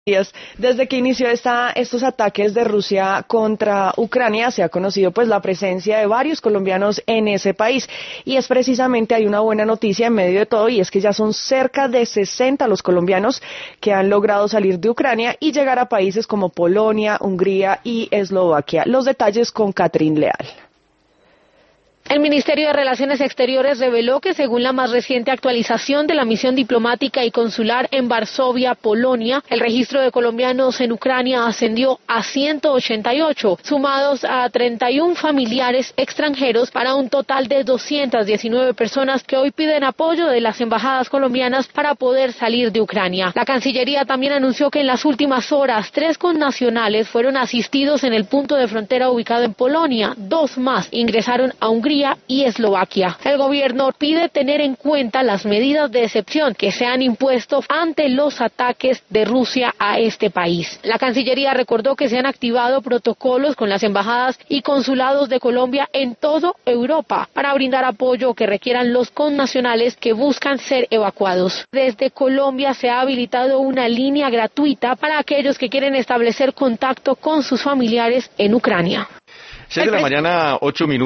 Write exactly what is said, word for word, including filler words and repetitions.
Desde que inició esta, estos ataques de Rusia contra Ucrania, se ha conocido pues la presencia de varios colombianos en ese país, y es precisamente, hay una buena noticia en medio de todo, y es que ya son cerca de sesenta los colombianos que han logrado salir de Ucrania y llegar a países como Polonia, Hungría y Eslovaquia. Los detalles con Catherine Leal. El Ministerio de Relaciones Exteriores reveló que, según la más reciente actualización de la misión diplomática y consular en Varsovia, Polonia, el registro de colombianos en Ucrania ascendió a ciento ochenta y ocho, sumados a treinta y uno familiares extranjeros, para un total de doscientas diecinueve personas que hoy piden apoyo de las embajadas colombianas para poder salir de Ucrania. La Cancillería también anunció que en las últimas horas tres connacionales fueron asistidos en el punto de frontera ubicado en Polonia. Dos más ingresaron a Hungría y Eslovaquia. El gobierno pide tener en cuenta las medidas de excepción que se han impuesto ante los ataques de Rusia a este país. La Cancillería recordó que se han activado protocolos con las embajadas y consulados de Colombia en toda Europa para brindar apoyo que requieran los connacionales que buscan ser evacuados. Desde Colombia se ha habilitado una línea gratuita para aquellos que quieren establecer contacto con sus familiares en Ucrania. seis de la mañana, ocho minutos.